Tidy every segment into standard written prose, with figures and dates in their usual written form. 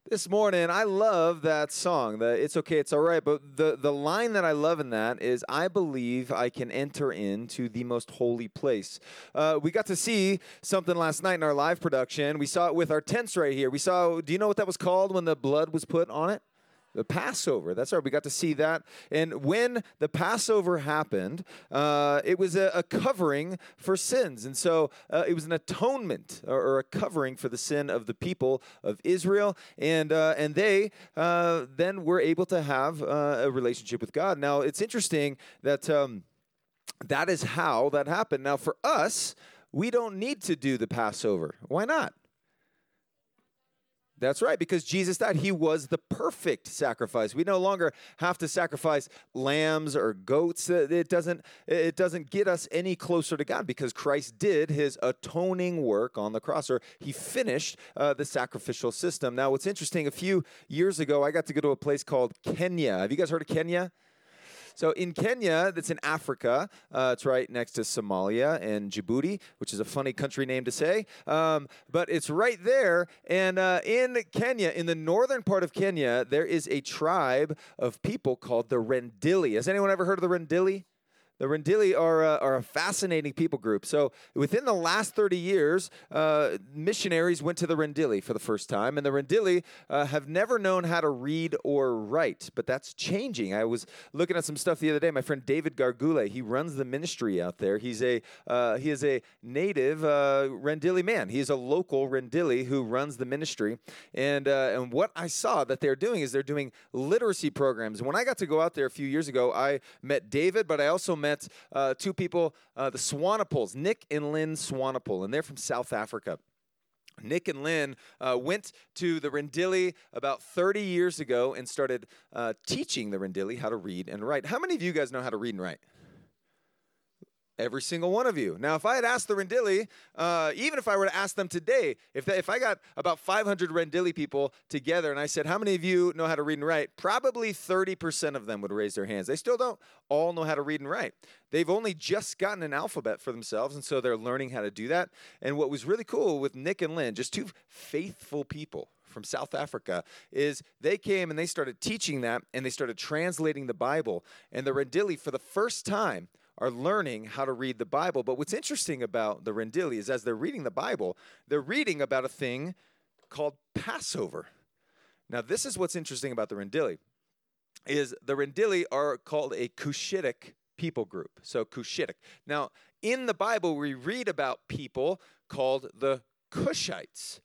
This morning, I love that song, the It's Okay, It's All Right, but the line that I love in that is, I believe I can enter into the most holy place. We got to see something last night in our live production. We saw it with our tents right here. Do you know what that was called when the blood was put on it? The Passover. That's right. We got to see that. And when the Passover happened, it was a covering for sins. And so it was an atonement or a covering for the sin of the people of Israel. And they then were able to have a relationship with God. Now, it's interesting that that is how that happened. Now, for us, we don't need to do the Passover. Why not? That's right, because Jesus died. He was the perfect sacrifice. We no longer have to sacrifice lambs or goats. It doesn't get us any closer to God because Christ did his atoning work on the cross, or he finished the sacrificial system. Now, what's interesting, a few years ago, I got to go to a place called Kenya. Have you guys heard of Kenya? So in Kenya, that's in Africa, it's right next to Somalia and Djibouti, which is a funny country name to say, but it's right there. And in Kenya, in the northern part of Kenya, there is a tribe of people called the Rendili. Has anyone ever heard of the Rendili? The Rendili are a fascinating people group. So within the last 30 years, missionaries went to the Rendili for the first time, and the Rendili have never known how to read or write, but that's changing. I was looking at some stuff the other day. My friend David Gargule, he runs the ministry out there. He is a native Rendili man. He is a local Rendili who runs the ministry, and what I saw that they're doing is they're doing literacy programs. And when I got to go out there a few years ago, I met David, but I also met two people, the Swanepoels, Nick and Lynn Swanepoel, and they're from South Africa. Nick and Lynn went to the Rendili about 30 years ago and started teaching the Rendili how to read and write. How many of you guys know how to read and write? Every single one of you. Now, if I had asked the Rendili, even if I were to ask them today, if I got about 500 Rendili people together and I said, how many of you know how to read and write? Probably 30% of them would raise their hands. They still don't all know how to read and write. They've only just gotten an alphabet for themselves, and so they're learning how to do that. And what was really cool with Nick and Lynn, just two faithful people from South Africa, is they came and they started teaching that, and they started translating the Bible. And the Rendili, for the first time, are learning how to read the Bible. But what's interesting about the Rendili is as they're reading the Bible, they're reading about a thing called Passover. Now, this is what's interesting about the Rendili, is the Rendili are called a Cushitic people group. So Cushitic. Now, in the Bible, we read about people called the Cushites.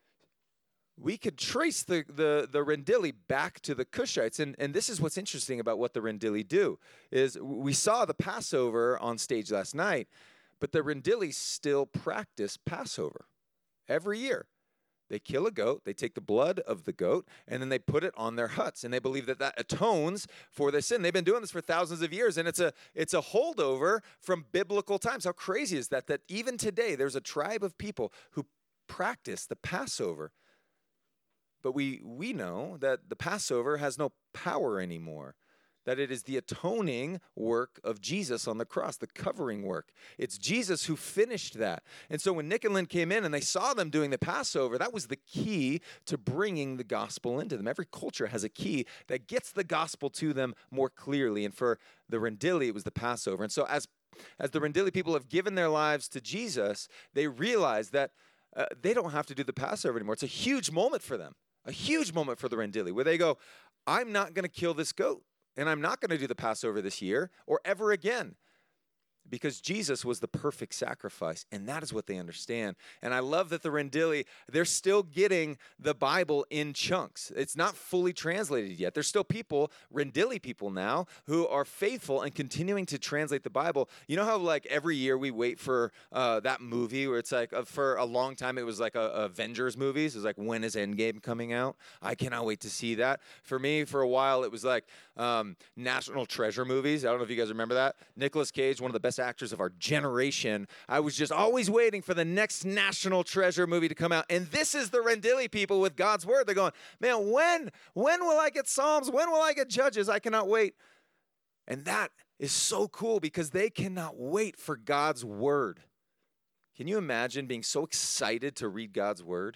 We could trace the Rendili back to the Cushites. And this is what's interesting about what the Rendili do, is we saw the Passover on stage last night, but the Rendili still practice Passover every year. They kill a goat, they take the blood of the goat, and then they put it on their huts. And they believe that that atones for their sin. They've been doing this for thousands of years, and it's a holdover from biblical times. How crazy is that? That even today, there's a tribe of people who practice the Passover. But we know that the Passover has no power anymore, that it is the atoning work of Jesus on the cross, the covering work. It's Jesus who finished that. And so when Nick and Lynn came in and they saw them doing the Passover, that was the key to bringing the gospel into them. Every culture has a key that gets the gospel to them more clearly. And for the Rendili, it was the Passover. And so as the Rendili people have given their lives to Jesus, they realize that they don't have to do the Passover anymore. It's a huge moment for them. A huge moment for the Rendili, where they go, I'm not going to kill this goat, and I'm not going to do the Passover this year or ever again, because Jesus was the perfect sacrifice, and that is what they understand. And I love that the Rendili, they're still getting the Bible in chunks. It's not fully translated yet. There's still people, Rendili people now, who are faithful and continuing to translate the Bible. You know how like every year we wait for that movie where it's like, for a long time it was like Avengers movies. It was like, when is Endgame coming out? I cannot wait to see that. For me, for a while, it was like National Treasure movies. I don't know if you guys remember that. Nicolas Cage, one of the best actors of our generation. I was just always waiting for the next National Treasure movie to come out. And this is the Rendili people with God's word. They're going, man, when will I get Psalms? When will I get Judges? I cannot wait. And that is so cool because they cannot wait for God's word. Can you imagine being so excited to read God's word?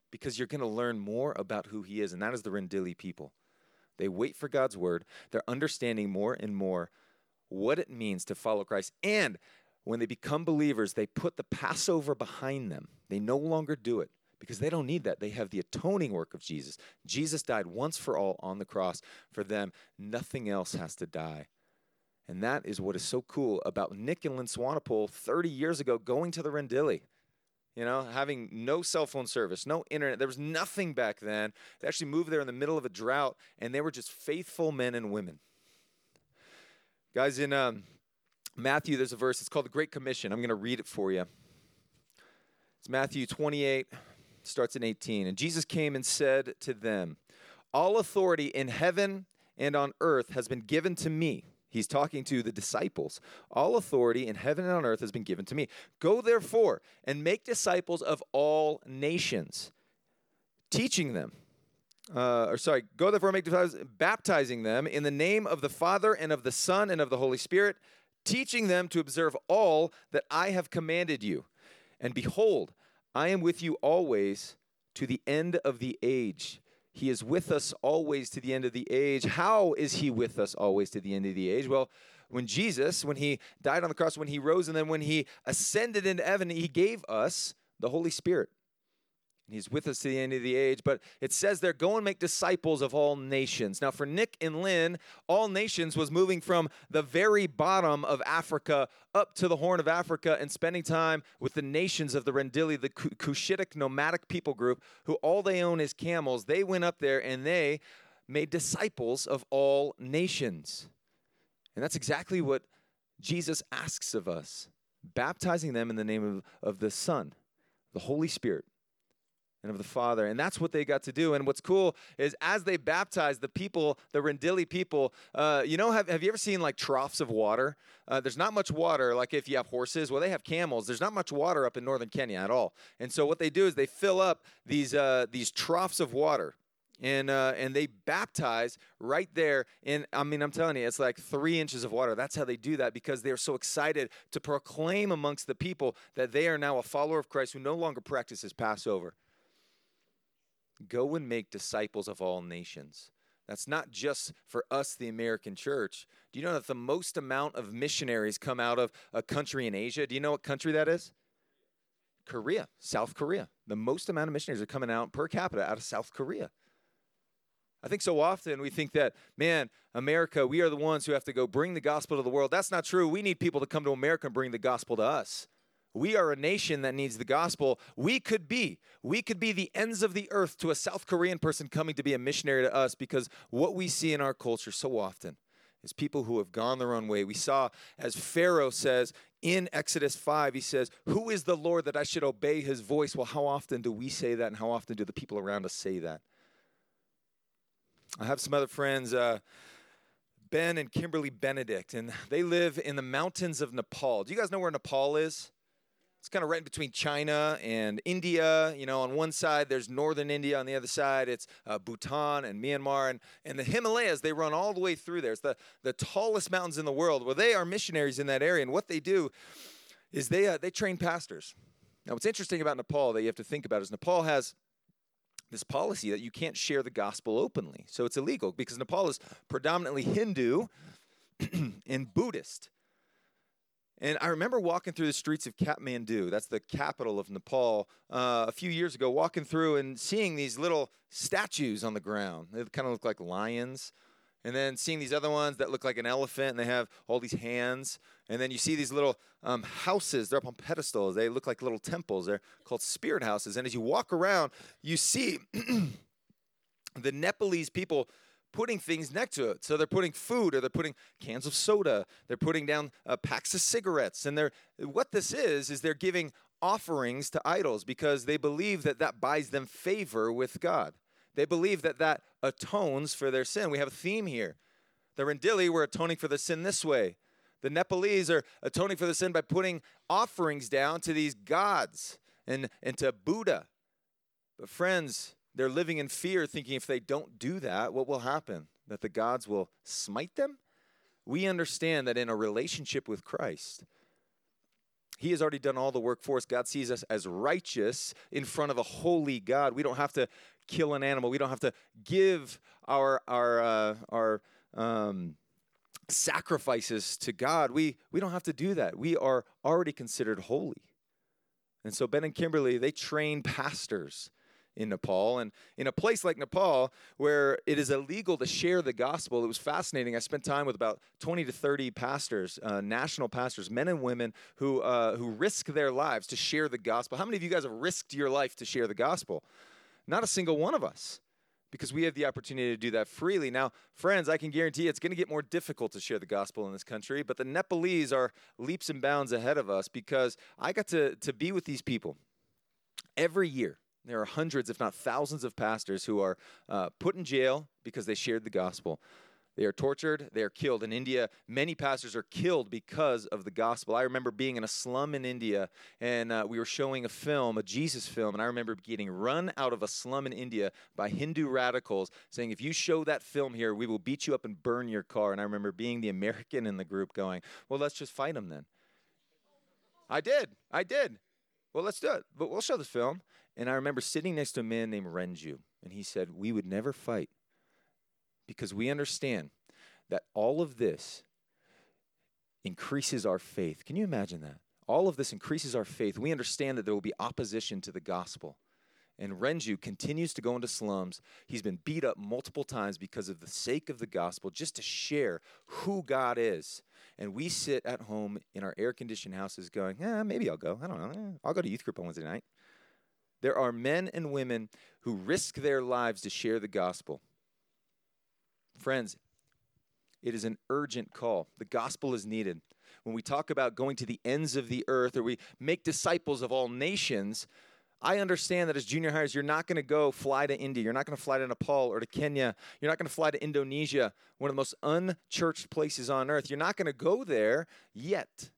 because you're going to learn more about who he is, and that is the Rendili people. They wait for God's word. They're understanding more and more what it means to follow Christ. And when they become believers, they put the Passover behind them. They no longer do it because they don't need that. They have the atoning work of Jesus. Jesus died once for all on the cross for them. Nothing else has to die. And that is what is so cool about Nick and Lynn Swanepoel 30 years ago going to the Rendili. You know, having no cell phone service, no internet. There was nothing back then. They actually moved there in the middle of a drought, and they were just faithful men and women. Guys, in Matthew, there's a verse. It's called the Great Commission. I'm going to read it for you. It's Matthew 28, starts in 18. And Jesus came and said to them, all authority in heaven and on earth has been given to me. He's talking to the disciples. All authority in heaven and on earth has been given to me. Go therefore and make disciples of all nations, teaching them. Go therefore and make disciples, baptizing them in the name of the Father and of the Son and of the Holy Spirit, teaching them to observe all that I have commanded you. And behold, I am with you always to the end of the age. He is with us always to the end of the age. How is he with us always to the end of the age? Well, when he died on the cross, when he rose, and then when he ascended into heaven, he gave us the Holy Spirit. And he's with us to the end of the age. But it says there, go and make disciples of all nations. Now, for Nick and Lynn, all nations was moving from the very bottom of Africa up to the Horn of Africa and spending time with the nations of the Rendili, the Cushitic nomadic people group, who all they own is camels. They went up there and they made disciples of all nations. And that's exactly what Jesus asks of us, baptizing them in the name of the Son, the Holy Spirit, and of the Father. And that's what they got to do. And what's cool is as they baptized the people, the Rendili people, have you ever seen like troughs of water? There's not much water. Like if you have horses, well, they have camels. There's not much water up in northern Kenya at all. And so what they do is they fill up these troughs of water. And they baptize right there I'm telling you, it's like 3 inches of water. That's how they do that, because they're so excited to proclaim amongst the people that they are now a follower of Christ who no longer practices Passover. Go and make disciples of all nations. That's not just for us, the American church. Do you know that the most amount of missionaries come out of a country in Asia? Do you know what country that is? Korea, South Korea. The most amount of missionaries are coming out per capita out of South Korea. I think so often we think that, man, America, we are the ones who have to go bring the gospel to the world. That's not true. We need people to come to America and bring the gospel to us. We are a nation that needs the gospel. We could be the ends of the earth to a South Korean person coming to be a missionary to us, because what we see in our culture so often is people who have gone their own way. We saw, as Pharaoh says in Exodus 5, he says, who is the Lord that I should obey his voice? Well, how often do we say that, and how often do the people around us say that? I have some other friends, Ben and Kimberly Benedict, and they live in the mountains of Nepal. Do you guys know where Nepal is? It's kind of right in between China and India. You know, on one side, there's northern India. On the other side, it's Bhutan and Myanmar. And the Himalayas, they run all the way through there. It's the tallest mountains in the world. Well, they are missionaries in that area. And what they do is they train pastors. Now, what's interesting about Nepal that you have to think about is Nepal has this policy that you can't share the gospel openly. So it's illegal, because Nepal is predominantly Hindu and Buddhist. And I remember walking through the streets of Kathmandu, that's the capital of Nepal, a few years ago, walking through and seeing these little statues on the ground. They kind of look like lions. And then seeing these other ones that look like an elephant, and they have all these hands. And then you see these little houses. They're up on pedestals. They look like little temples. They're called spirit houses. And as you walk around, you see the Nepalese people putting things next to it. So they're putting food, or they're putting cans of soda. They're putting down packs of cigarettes. And what this is they're giving offerings to idols, because they believe that buys them favor with God. They believe that atones for their sin. We have a theme here. The Rendili were atoning for the sin this way. The Nepalese are atoning for the sin by putting offerings down to these gods and to Buddha. But friends, they're living in fear, thinking if they don't do that, what will happen? That the gods will smite them? We understand that in a relationship with Christ, He has already done all the work for us. God sees us as righteous in front of a holy God. We don't have to kill an animal. We don't have to give our sacrifices to God. We don't have to do that. We are already considered holy. And so Ben and Kimberly, they train pastors in Nepal. And in a place like Nepal, where it is illegal to share the gospel, it was fascinating. I spent time with about 20 to 30 pastors, national pastors, men and women who risk their lives to share the gospel. How many of you guys have risked your life to share the gospel? Not a single one of us, because we have the opportunity to do that freely. Now, friends, I can guarantee it's going to get more difficult to share the gospel in this country, but the Nepalese are leaps and bounds ahead of us, because I got to be with these people every year. There are hundreds, if not thousands, of pastors who are put in jail because they shared the gospel. They are tortured. They are killed. In India, many pastors are killed because of the gospel. I remember being in a slum in India, and we were showing a film, a Jesus film, and I remember getting run out of a slum in India by Hindu radicals saying, if you show that film here, we will beat you up and burn your car. And I remember being the American in the group going, well, let's just fight them then. I did. Well, let's do it. But we'll show the film. And I remember sitting next to a man named Renju, and he said, we would never fight, because we understand that all of this increases our faith. Can you imagine that? All of this increases our faith. We understand that there will be opposition to the gospel. And Renju continues to go into slums. He's been beat up multiple times because of the sake of the gospel, just to share who God is. And we sit at home in our air-conditioned houses going, maybe I'll go. I don't know. I'll go to youth group on Wednesday night. There are men and women who risk their lives to share the gospel. Friends, it is an urgent call. The gospel is needed. When we talk about going to the ends of the earth, or we make disciples of all nations, I understand that as junior hires, you're not going to go fly to India. You're not going to fly to Nepal or to Kenya. You're not going to fly to Indonesia, one of the most unchurched places on earth. You're not going to go there yet,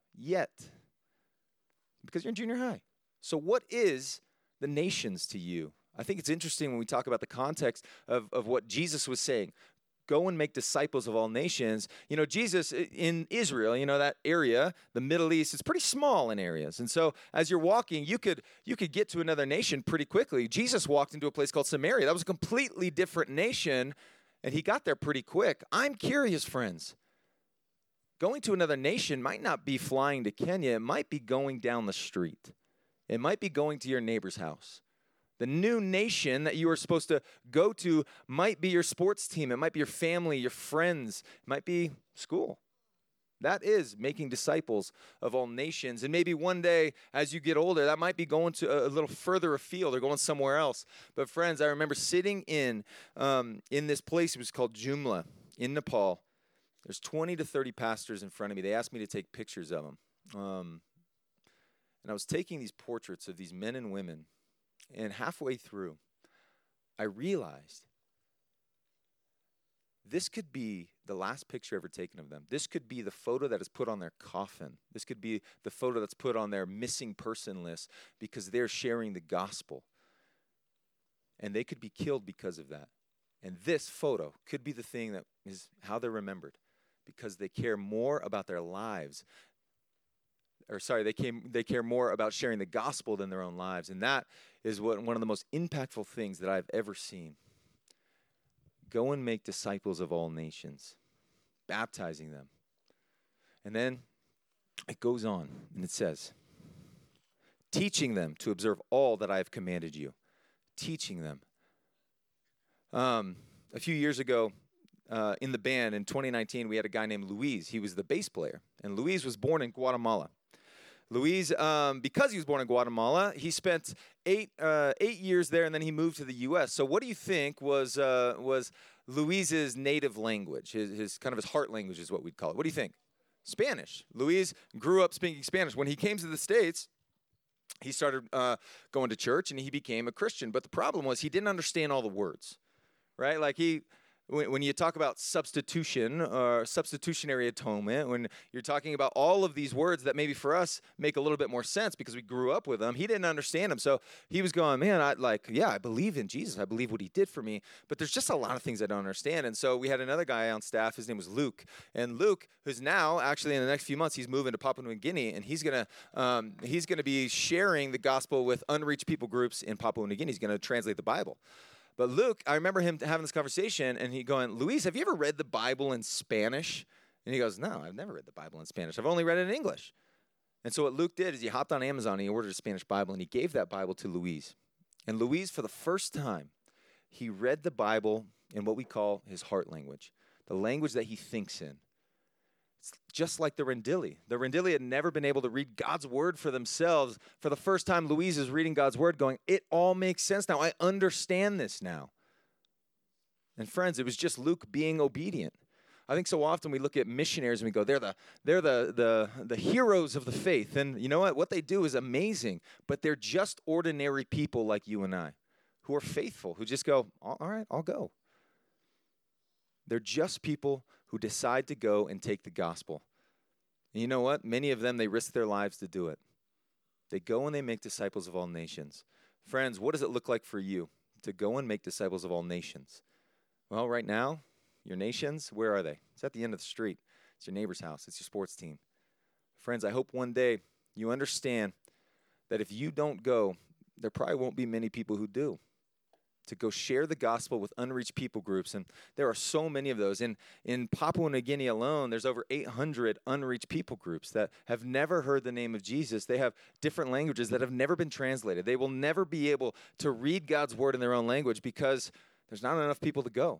because you're in junior high. So what is the nations to you? I think it's interesting when we talk about the context of what Jesus was saying. Go and make disciples of all nations. You know, Jesus in Israel, that area, the Middle East, it's pretty small in areas. And so as you're walking, you could get to another nation pretty quickly. Jesus walked into a place called Samaria. That was a completely different nation, and he got there pretty quick. I'm curious, friends. Going to another nation might not be flying to Kenya. It might be going down the street. It might be going to your neighbor's house. The new nation that you are supposed to go to might be your sports team. It might be your family, your friends. It might be school. That is making disciples of all nations. And maybe one day as you get older, that might be going to a little further afield or going somewhere else. But friends, I remember sitting in this place. It was called Jumla in Nepal. There's 20 to 30 pastors in front of me. They asked me to take pictures of them. And I was taking these portraits of these men and women. And halfway through, I realized this could be the last picture ever taken of them. This could be the photo that is put on their coffin. This could be the photo that's put on their missing person list, because they're sharing the gospel. And they could be killed because of that. And this photo could be the thing that is how they're remembered, because they care more about their lives. They care more about sharing the gospel than their own lives. And that is one of the most impactful things that I've ever seen. Go and make disciples of all nations, baptizing them. And then it goes on, and it says, teaching them to observe all that I have commanded you. Teaching them. A few years ago, in the band in 2019, we had a guy named Luis. He was the bass player. And Luis was born in Guatemala. Luis, because he was born in Guatemala, he spent 8 years there, and then he moved to the U.S. So what do you think was Luis's native language? His kind of his heart language is what we'd call it. What do you think? Spanish. Luis grew up speaking Spanish. When he came to the States, he started going to church, and he became a Christian. But the problem was he didn't understand all the words, right? Like when you talk about substitution or substitutionary atonement, when you're talking about all of these words that maybe for us make a little bit more sense because we grew up with them, he didn't understand them. So he was going, man, I believe in Jesus. I believe what he did for me. But there's just a lot of things I don't understand. And so we had another guy on staff. His name was Luke. And Luke, who's now actually in the next few months, he's moving to Papua New Guinea, and he's gonna be sharing the gospel with unreached people groups in Papua New Guinea. He's gonna translate the Bible. But Luke, I remember him having this conversation, and he going, Luis, have you ever read the Bible in Spanish? And he goes, no, I've never read the Bible in Spanish. I've only read it in English. And so what Luke did is he hopped on Amazon, and he ordered a Spanish Bible, and he gave that Bible to Luis. And Luis, for the first time, he read the Bible in what we call his heart language, the language that he thinks in. It's just like the Rendili. The Rendili had never been able to read God's word for themselves. For the first time, Louise is reading God's word going, it all makes sense now. I understand this now. And friends, it was just Luke being obedient. I think so often we look at missionaries and we go, they're the heroes of the faith. And you know what? What they do is amazing. But they're just ordinary people like you and I who are faithful, who just go, all right, I'll go. They're just people who decide to go and take the gospel. And you know what? Many of them, they risk their lives to do it. They go and they make disciples of all nations. Friends, what does it look like for you to go and make disciples of all nations? Well, right now, your nations, where are they? It's at the end of the street. It's your neighbor's house. It's your sports team. Friends, I hope one day you understand that if you don't go, there probably won't be many people who do, to go share the gospel with unreached people groups. And there are so many of those. In Papua New Guinea alone, there's over 800 unreached people groups that have never heard the name of Jesus. They have different languages that have never been translated. They will never be able to read God's word in their own language because there's not enough people to go.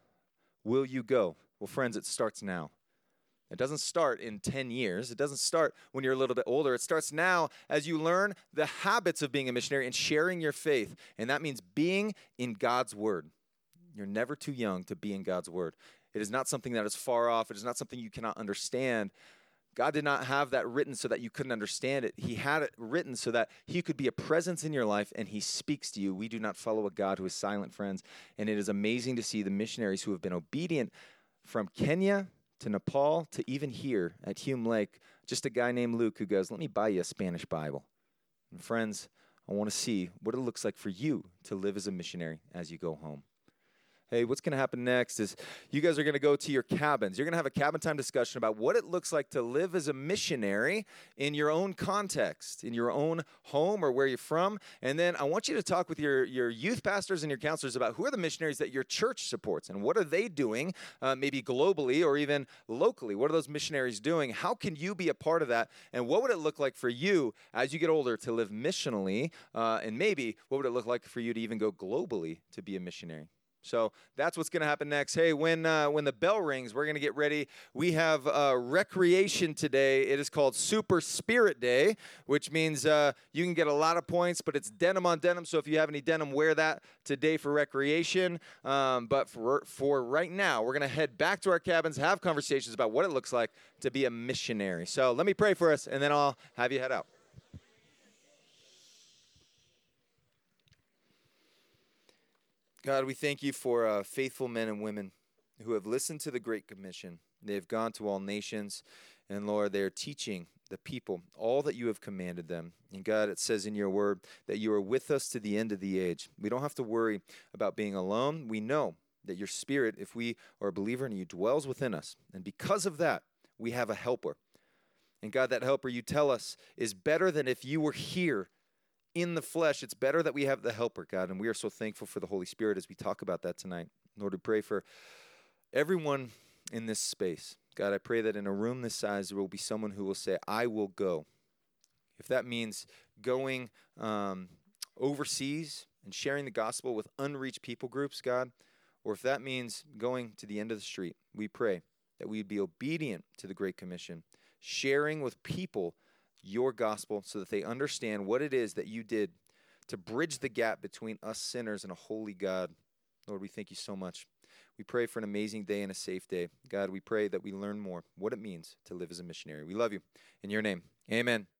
Will you go? Well, friends, it starts now. It doesn't start in 10 years. It doesn't start when you're a little bit older. It starts now as you learn the habits of being a missionary and sharing your faith. And that means being in God's word. You're never too young to be in God's word. It is not something that is far off. It is not something you cannot understand. God did not have that written so that you couldn't understand it. He had it written so that he could be a presence in your life and he speaks to you. We do not follow a God who is silent, friends. And it is amazing to see the missionaries who have been obedient from Kenya to Nepal, to even here at Hume Lake, just a guy named Luke who goes, let me buy you a Spanish Bible. And friends, I want to see what it looks like for you to live as a missionary as you go home. Hey, what's going to happen next is you guys are going to go to your cabins. You're going to have a cabin time discussion about what it looks like to live as a missionary in your own context, in your own home or where you're from. And then I want you to talk with your youth pastors and your counselors about who are the missionaries that your church supports and what are they doing, maybe globally or even locally. What are those missionaries doing? How can you be a part of that? And what would it look like for you as you get older to live missionally? And maybe what would it look like for you to even go globally to be a missionary? So that's what's going to happen next. Hey, when the bell rings, we're going to get ready. We have recreation today. It is called Super Spirit Day, which means you can get a lot of points, but it's denim on denim. So if you have any denim, wear that today for recreation. But for right now, we're going to head back to our cabins, have conversations about what it looks like to be a missionary. So let me pray for us, and then I'll have you head out. God, we thank you for faithful men and women who have listened to the Great Commission. They have gone to all nations, and Lord, they are teaching the people all that you have commanded them. And God, it says in your word that you are with us to the end of the age. We don't have to worry about being alone. We know that your Spirit, if we are a believer in you, dwells within us. And because of that, we have a helper. And God, that helper, you tell us, is better than if you were here in the flesh. It's better that we have the helper, God, and we are so thankful for the Holy Spirit as we talk about that tonight. Lord, we pray for everyone in this space. God, I pray that in a room this size, there will be someone who will say, I will go. If that means going overseas and sharing the gospel with unreached people groups, God, or if that means going to the end of the street, we pray that we would be obedient to the Great Commission, sharing with people your gospel so that they understand what it is that you did to bridge the gap between us sinners and a holy God. Lord, we thank you so much. We pray for an amazing day and a safe day. God, we pray that we learn more what it means to live as a missionary. We love you. In your name, amen.